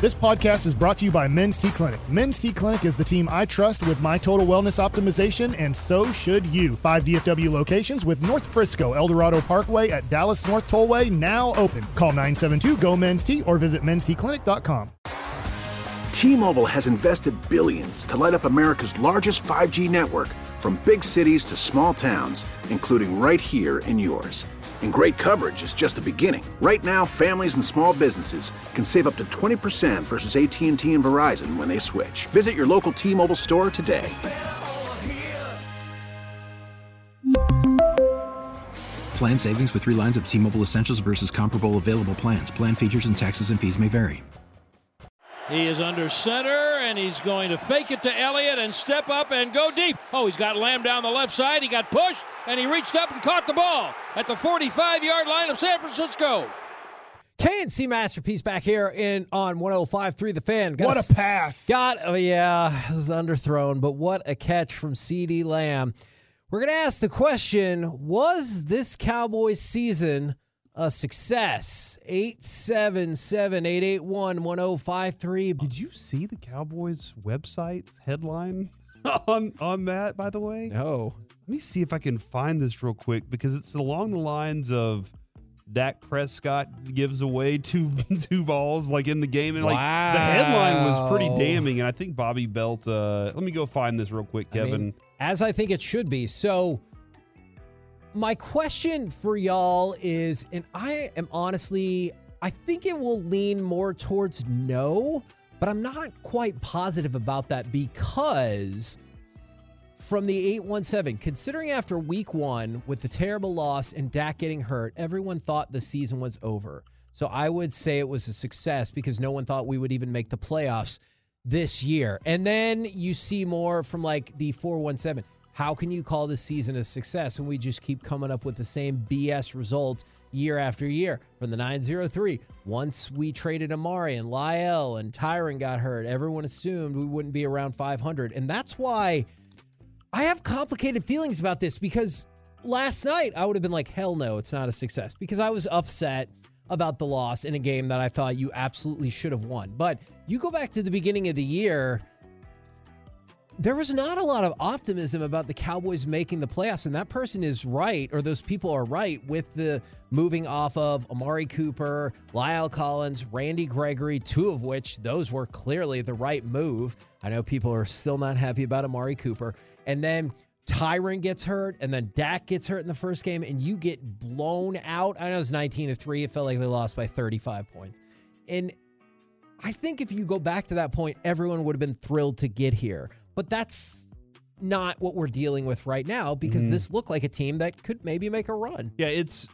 This podcast is brought to you by Men's T Clinic. Men's T Clinic is the team I trust with my total wellness optimization, and so should you. 5 DFW locations with North Frisco, Eldorado Parkway at Dallas North Tollway now open. Call 972-GO-MEN'S-T or visit mensteclinic.com. T-Mobile has invested billions to light up America's largest 5G network, from big cities to small towns, including right here in yours. And great coverage is just the beginning. Right now, families and small businesses can save up to 20% versus AT&T and Verizon when they switch. Visit your local T-Mobile store today. Plan savings with 3 lines of T-Mobile Essentials versus comparable available plans. Plan features and taxes and fees may vary. He is under center, and he's going to fake it to Elliott and step up and go deep. Oh, he's got Lamb down the left side. He got pushed, and he reached up and caught the ball at the 45-yard line of San Francisco. K&C Masterpiece back here on 105.3 The Fan. What a pass. It was underthrown, but what a catch from CeeDee Lamb. We're going to ask the question, was this Cowboys season a success? 877-881-1053. Did you see the Cowboys website headline on that, by the way? No. Let me see if I can find this real quick, because it's along the lines of Dak Prescott gives away two balls like in the game. And like the headline was pretty damning. And I think Bobby Belt, let me go find this real quick, Kevin. As I think it should be. So my question for y'all is, and I am honestly, I think it will lean more towards no, but I'm not quite positive about that, because from the 817, considering after week 1 with the terrible loss and Dak getting hurt, everyone thought the season was over. So I would say it was a success because no one thought we would even make the playoffs this year. And then you see more from like the 417. How can you call this season a success when we just keep coming up with the same BS results year after year? From the 903, once we traded Amari and Lyle and Tyron got hurt, everyone assumed we wouldn't be around 500. And that's why I have complicated feelings about this, because last night I would have been like, hell no, it's not a success, because I was upset about the loss in a game that I thought you absolutely should have won. But you go back to the beginning of the year, there was not a lot of optimism about the Cowboys making the playoffs, and that person is right, or those people are right, with the moving off of Amari Cooper, Lyle Collins, Randy Gregory, 2 of which those were clearly the right move. I know people are still not happy about Amari Cooper. And then Tyron gets hurt, and then Dak gets hurt in the first game, and you get blown out. I know it's 19-3. It felt like they lost by 35 points. And I think if you go back to that point, everyone would have been thrilled to get here. But that's not what we're dealing with right now, because this looked like a team that could maybe make a run. Yeah,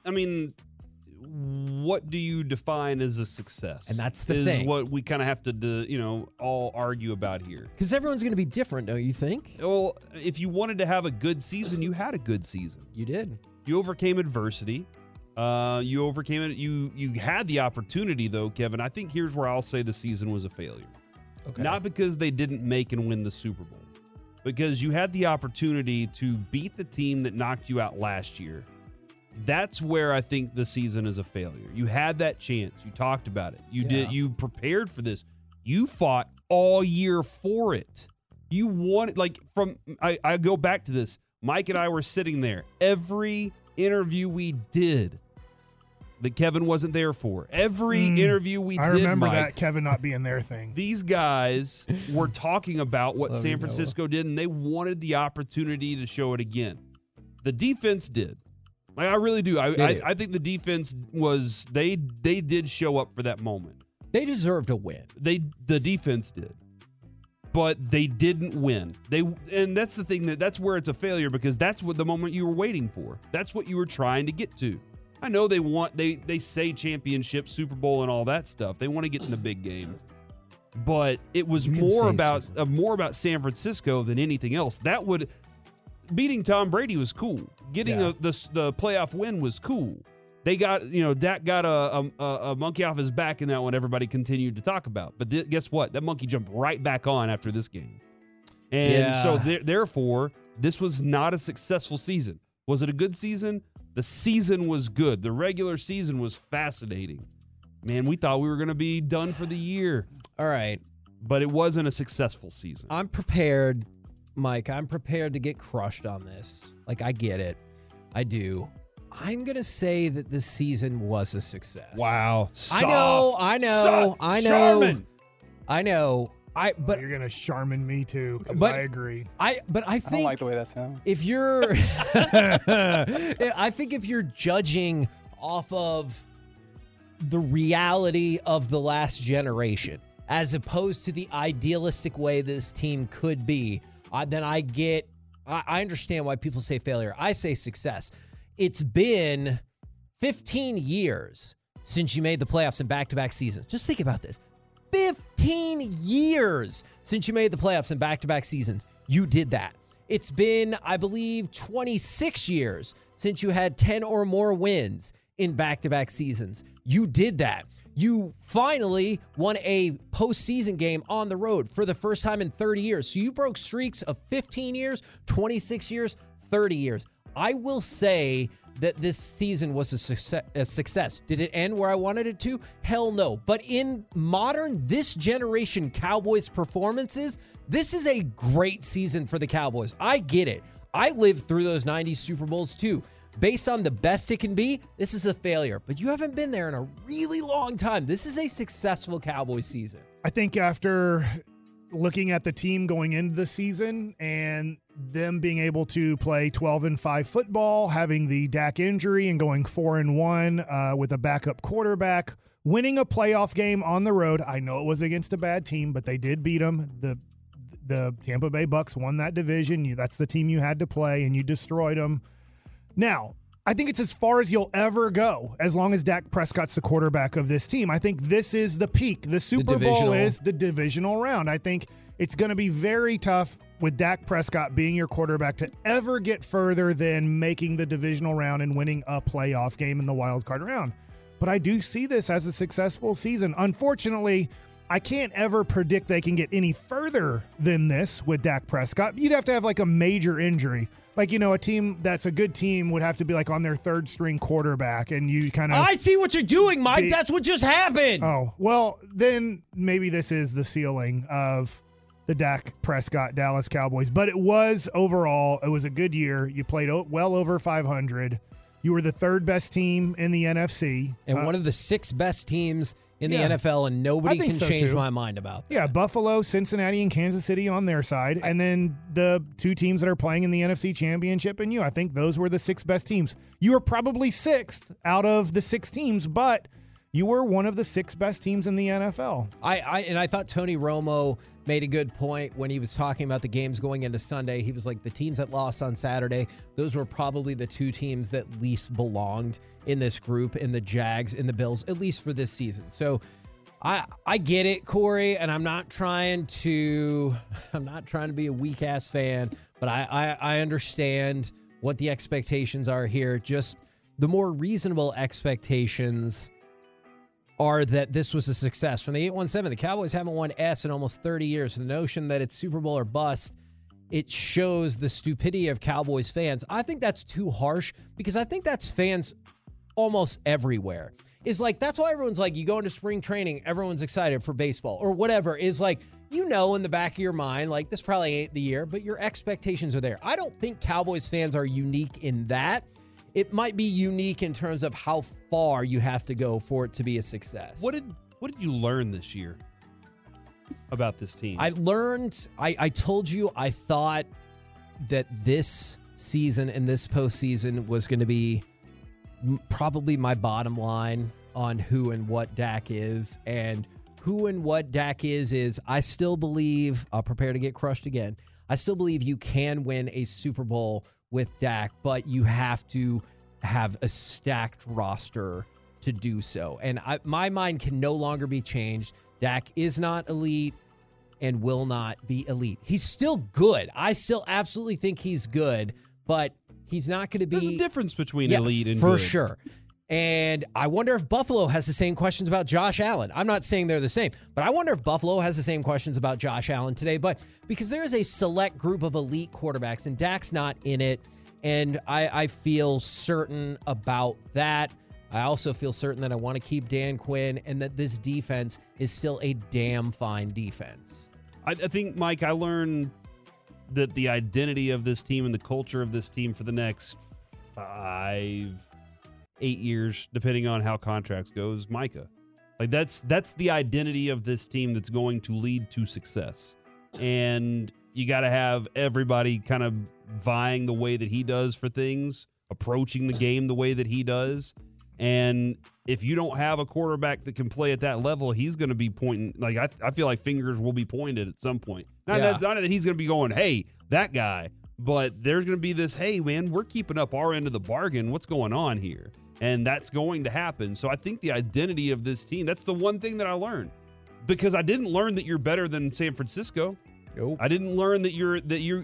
what do you define as a success? And that's the thing. Is what we kind of have to, all argue about here. Because everyone's going to be different, don't you think? Well, if you wanted to have a good season, you had a good season. You did. You overcame adversity. You overcame it. You had the opportunity, though, Kevin. I think here's where I'll say the season was a failure. Okay. Not because they didn't make and win the Super Bowl, because you had the opportunity to beat the team that knocked you out last year. That's where I think the season is a failure. You had that chance. You talked about it. You prepared for this. You fought all year for it. You wanted, I go back to this. Mike and I were sitting there. Every interview we did that Kevin wasn't there for. Every interview we did, I remember Mike, that Kevin not being there thing. These guys were talking about what San Francisco did, and they wanted the opportunity to show it again. The defense did. I really do. I think the defense was, they did show up for that moment. They deserved a win. The defense did. But they didn't win. And that's the thing, that's where it's a failure, because that's what the moment you were waiting for. That's what you were trying to get to. I know they say championship, Super Bowl, and all that stuff. They want to get in the big game. But it was more about San Francisco than anything else. Beating Tom Brady was cool. Getting the playoff win was cool. They got, Dak got a monkey off his back in that one. Everybody continued to talk about. But guess what? That monkey jumped right back on after this game. And so therefore, this was not a successful season. Was it a good season? The season was good. The regular season was fascinating. man, we thought we were going to be done for the year. All right. But it wasn't a successful season. I'm prepared, Mike. I'm prepared to get crushed on this. Like, I get it. I do. I'm going to say that this season was a success. Wow. I know. Charmin. I know. But you're gonna Charmin me too, because I agree. I think I don't like the way that sounds. If you're, I think if you're judging off of the reality of the last generation, as opposed to the idealistic way this team could be, then I understand why people say failure. I say success. It's been 15 years since you made the playoffs in back-to-back seasons. Just think about this. 15 years since you made the playoffs in back-to-back seasons. You did that. It's been, I believe, 26 years since you had 10 or more wins in back-to-back seasons. You did that. You finally won a postseason game on the road for the first time in 30 years. So you broke streaks of 15 years, 26 years, 30 years. I will say that this season was a success. Did it end where I wanted it to? Hell no. But in modern, this generation Cowboys performances, this is a great season for the Cowboys. I get it. I lived through those 90s Super Bowls too. Based on the best it can be, this is a failure. But you haven't been there in a really long time. This is a successful Cowboys season. I think after looking at the team going into the season and them being able to play 12-5 football, having the Dak injury and going 4-1 with a backup quarterback, winning a playoff game on the road. I know it was against a bad team, but they did beat them. The Tampa Bay Bucks won that division. That's the team you had to play, and you destroyed them. Now, I think it's as far as you'll ever go as long as Dak Prescott's the quarterback of this team. I think this is the peak. The Super Bowl is the divisional round. I think it's going to be very tough with Dak Prescott being your quarterback to ever get further than making the divisional round and winning a playoff game in the wild card round. But I do see this as a successful season. Unfortunately, I can't ever predict they can get any further than this with Dak Prescott. You'd have to have like a major injury. Like, a team that's a good team would have to be like on their third string quarterback, and you kind of... I see what you're doing, Mike. That's what just happened. Oh, well, then maybe this is the ceiling of the Dak Prescott Dallas Cowboys. But it was overall, it was a good year. You played well over 500. You were the third best team in the NFC. And one of the 6 best teams in the NFL, and nobody can change my mind about that. Yeah, Buffalo, Cincinnati, and Kansas City on their side. And then the 2 teams that are playing in the NFC Championship and you. I think those were the 6 best teams. You were probably 6th out of the 6 teams, but you were one of the 6 best teams in the NFL. I thought Tony Romo made a good point when he was talking about the games going into Sunday. He was like, the teams that lost on Saturday, those were probably the 2 teams that least belonged in this group, in the Jags, in the Bills, at least for this season. So I get it, Corey, and I'm not trying to be a weak ass fan, but I understand what the expectations are here. Just the more reasonable expectations are that this was a success. From the 817, the Cowboys haven't won S in almost 30 years. The notion that it's Super Bowl or bust, it shows the stupidity of Cowboys fans. I think that's too harsh because I think that's fans almost everywhere. It's like, that's why everyone's like, you go into spring training, everyone's excited for baseball or whatever. Is like, in the back of your mind, like, this probably ain't the year, but your expectations are there. I don't think Cowboys fans are unique in that. It might be unique in terms of how far you have to go for it to be a success. What did you learn this year about this team? I learned, I told you, I thought that this season and this postseason was going to be probably my bottom line on who and what Dak is. And who and what Dak is I still believe, I'll prepare to get crushed again, I still believe you can win a Super Bowl with Dak, but you have to have a stacked roster to do so. And my mind can no longer be changed. Dak is not elite and will not be elite. He's still good. I still absolutely think he's good, but he's not going to be... There's a difference between elite and for good. Sure. And I wonder if Buffalo has the same questions about Josh Allen. I'm not saying they're the same, but I wonder if Buffalo has the same questions about Josh Allen today. But because there is a select group of elite quarterbacks, and Dak's not in it, and I feel certain about that. I also feel certain that I want to keep Dan Quinn and that this defense is still a damn fine defense. I think, Mike, I learned that the identity of this team and the culture of this team for the next 5-8 years, depending on how contracts go, is Micah. Like that's the identity of this team that's going to lead to success. And you got to have everybody kind of vying the way that he does for things, approaching the game the way that he does. And if you don't have a quarterback that can play at that level, he's going to be pointing. Like I feel like fingers will be pointed at some point. Not that he's going to be going, hey, that guy. But there's going to be this, hey, man, we're keeping up our end of the bargain. What's going on here? And that's going to happen. So I think the identity of this team, that's the one thing that I learned. Because I didn't learn that you're better than San Francisco. Nope. I didn't learn that you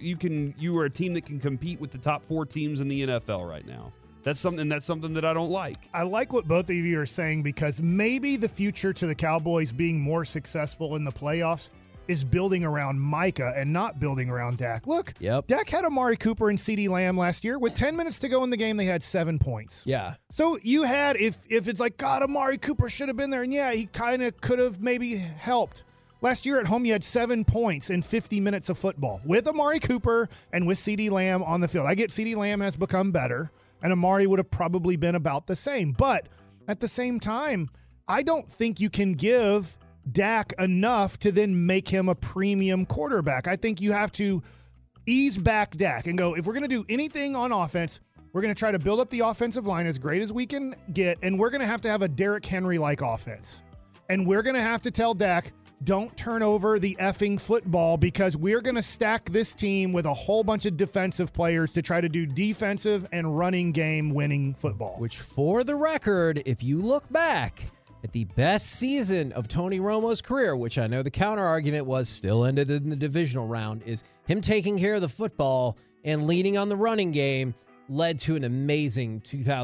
are a team that can compete with the top 4 teams in the NFL right now. That's something that I don't like. I like what both of you are saying because maybe the future to the Cowboys being more successful in the playoffs is building around Micah and not building around Dak. Look, Dak had Amari Cooper and CeeDee Lamb last year. With 10 minutes to go in the game, they had 7 points. Yeah. So you had, if it's like, God, Amari Cooper should have been there, and yeah, he kind of could have maybe helped. Last year at home, you had 7 points in 50 minutes of football with Amari Cooper and with CeeDee Lamb on the field. I get CeeDee Lamb has become better, and Amari would have probably been about the same. But at the same time, I don't think you can give Dak enough to then make him a premium quarterback. I think you have to ease back Dak and go, if we're going to do anything on offense, we're going to try to build up the offensive line as great as we can get, and we're going to have a Derrick Henry-like offense. And we're going to have to tell Dak, don't turn over the effing football because we're going to stack this team with a whole bunch of defensive players to try to do defensive and running game winning football. Which, for the record, if you look back at the best season of Tony Romo's career, which I know the counter argument was still ended in the divisional round, is him taking care of the football and leaning on the running game led to an amazing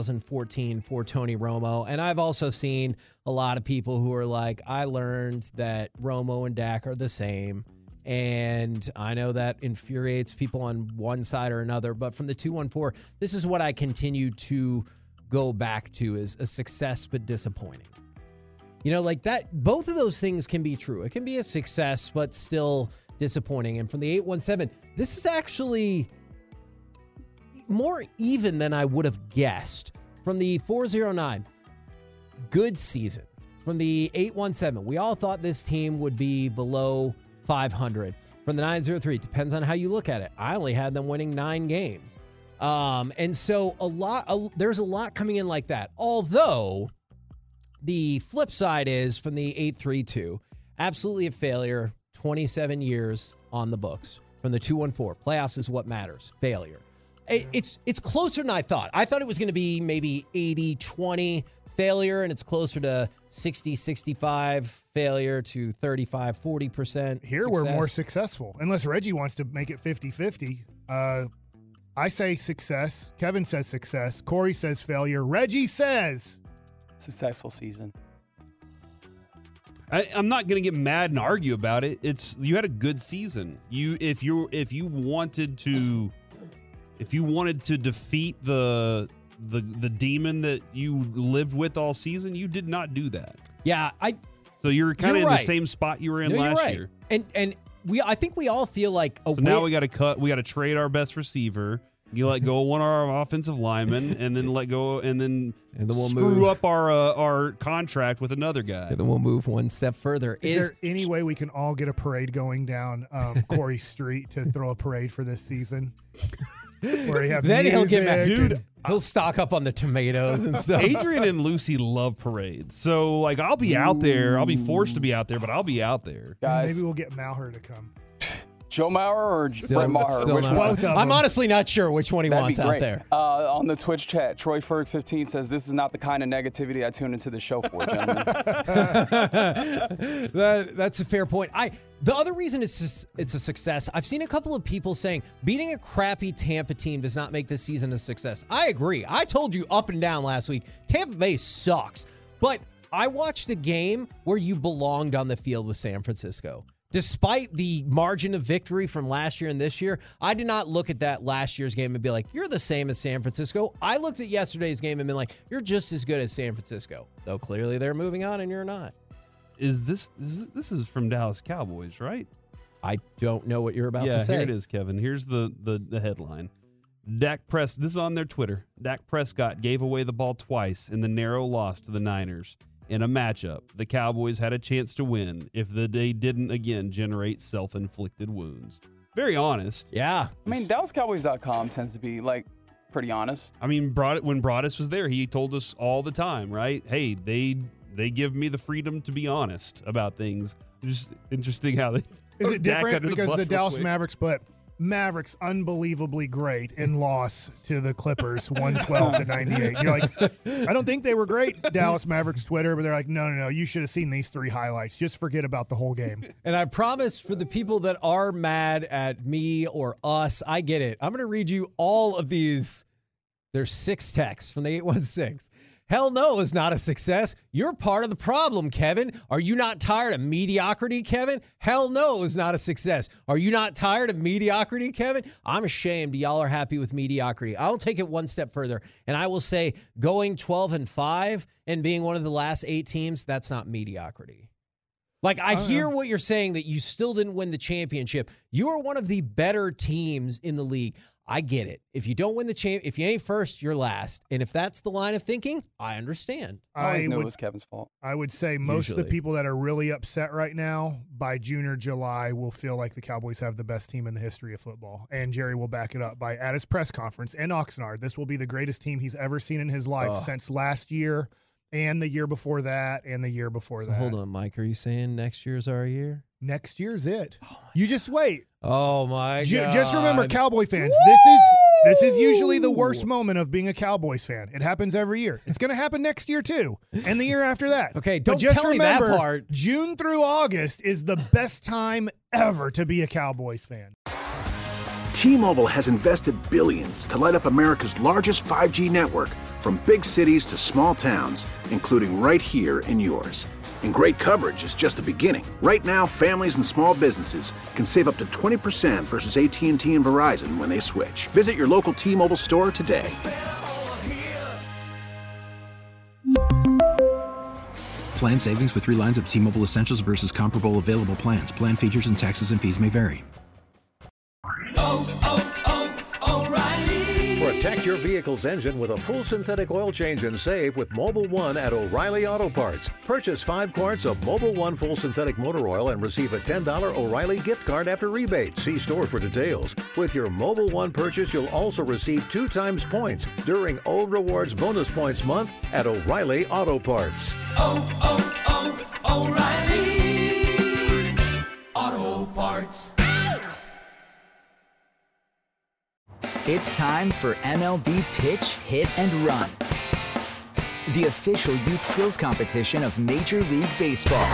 2014 for Tony Romo. And I've also seen a lot of people who are like, I learned that Romo and Dak are the same. And I know that infuriates people on one side or another. But from the 214, this is what I continue to go back to, is a success but disappointing. You know, like that, both of those things can be true. It can be a success, but still disappointing. And from the 817, this is actually more even than I would have guessed. From the 409, good season. From the 817, we all thought this team would be below 500. From the 903, depends on how you look at it. I only had them winning 9 games. And so there's a lot coming in like that. Although the flip side is from the 832, absolutely a failure, 27 years on the books. From the 214, playoffs is what matters, failure. It's closer than I thought. I thought it was going to be maybe 80-20 failure, and it's closer to 60-65 failure to 35-40%. Here we're more successful, unless Reggie wants to make it 50-50. I say success. Kevin says success. Corey says failure. Reggie says successful season. I'm not going to get mad and argue about it. You had a good season. If you wanted to defeat the demon that you lived with all season, you did not do that. Yeah, so you're kind of in the same spot you were in last year. And I think we all feel like now we got to trade our best receiver. You let go of one of our offensive linemen, and then let go, and then we'll screw up our contract with another guy. And then we'll move one step further. Is there any way we can all get a parade going down Corey Street to throw a parade for this season? Where then he'll get back, dude. He'll stock up on the tomatoes and stuff. Adrian and Lucy love parades, so like I'll be out there. I'll be forced to be out there, but I'll be out there. Guys, maybe we'll get Maher to come. Joe Mauer or Brett Maher? Which one? I'm honestly not sure which one he wants out there. On the Twitch chat, Troy Ferg 15 says, "This is not the kind of negativity I tune into the show for, gentlemen." That's a fair point. The other reason it's a success, I've seen a couple of people saying beating a crappy Tampa team does not make this season a success. I agree. I told you up and down last week, Tampa Bay sucks. But I watched a game where you belonged on the field with San Francisco. Despite the margin of victory from last year and this year, I did not look at that last year's game and be like, you're the same as San Francisco. I looked at yesterday's game and been like, you're just as good as San Francisco. Though clearly they're moving on and you're not. This is from Dallas Cowboys, right? I don't know what you're about to say. Yeah, here it is, Kevin. Here's the headline. This is on their Twitter. Dak Prescott gave away the ball twice in the narrow loss to the Niners. In a matchup, the Cowboys had a chance to win if they didn't again generate self-inflicted wounds. Very honest. Yeah. I mean, DallasCowboys.com tends to be, like, pretty honest. I mean, when Broadus was there, he told us all the time, right? Hey, they give me the freedom to be honest about things. Just interesting how they... Is it different because because the Dallas Mavericks, but Mavericks unbelievably great in loss to the Clippers 112-98. You're like, I don't think they were great, Dallas Mavericks Twitter, but they're like, no, you should have seen these 3 highlights. Just forget about the whole game. And I promise for the people that are mad at me or us, I get it. I'm going to read you all of these. There's 6 texts from the 816. Hell no is not a success. You're part of the problem, Kevin. Are you not tired of mediocrity, Kevin? Hell no is not a success. Are you not tired of mediocrity, Kevin? I'm ashamed y'all are happy with mediocrity. I'll take it one step further, and I will say going 12-5 and being one of the last 8 teams, that's not mediocrity. Like, I hear what you're saying, that you still didn't win the championship. You are one of the better teams in the league. I get it. If you don't win the if you ain't first, you're last. And if that's the line of thinking, I understand. I always knew it was Kevin's fault. I would say most of the people that are really upset right now, by June or July, will feel like the Cowboys have the best team in the history of football. And Jerry will back it up by, at his press conference in Oxnard, this will be the greatest team he's ever seen in his life since last year and the year before that and the year before that. Hold on, Mike. Are you saying next year's our year? Next year's it. You just wait. Oh, my God. Just remember, Cowboy fans, this is usually the worst moment of being a Cowboys fan. It happens every year. It's going to happen next year, too, and the year after that. Okay, don't tell me that part. June through August is the best time ever to be a Cowboys fan. T-Mobile has invested billions to light up America's largest 5G network, from big cities to small towns, including right here in yours. And great coverage is just the beginning. Right now, families and small businesses can save up to 20% versus AT&T and Verizon when they switch. Visit your local T-Mobile store today. Plan savings with 3 lines of T-Mobile Essentials versus comparable available plans. Plan features and taxes and fees may vary. Protect your vehicle's engine with a full synthetic oil change and save with Mobil 1 at O'Reilly Auto Parts. Purchase 5 quarts of Mobil 1 full synthetic motor oil and receive a $10 O'Reilly gift card after rebate. See store for details. With your Mobil 1 purchase, you'll also receive 2 times points during O Rewards Bonus Points Month at O'Reilly Auto Parts. O'Reilly Auto Parts. It's time for MLB Pitch, Hit, and Run, the official youth skills competition of Major League Baseball.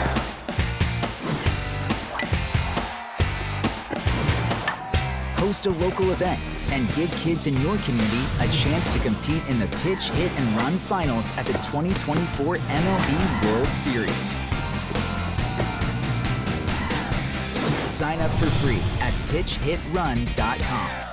Host a local event and give kids in your community a chance to compete in the Pitch, Hit, and Run finals at the 2024 MLB World Series. Sign up for free at pitchhitrun.com.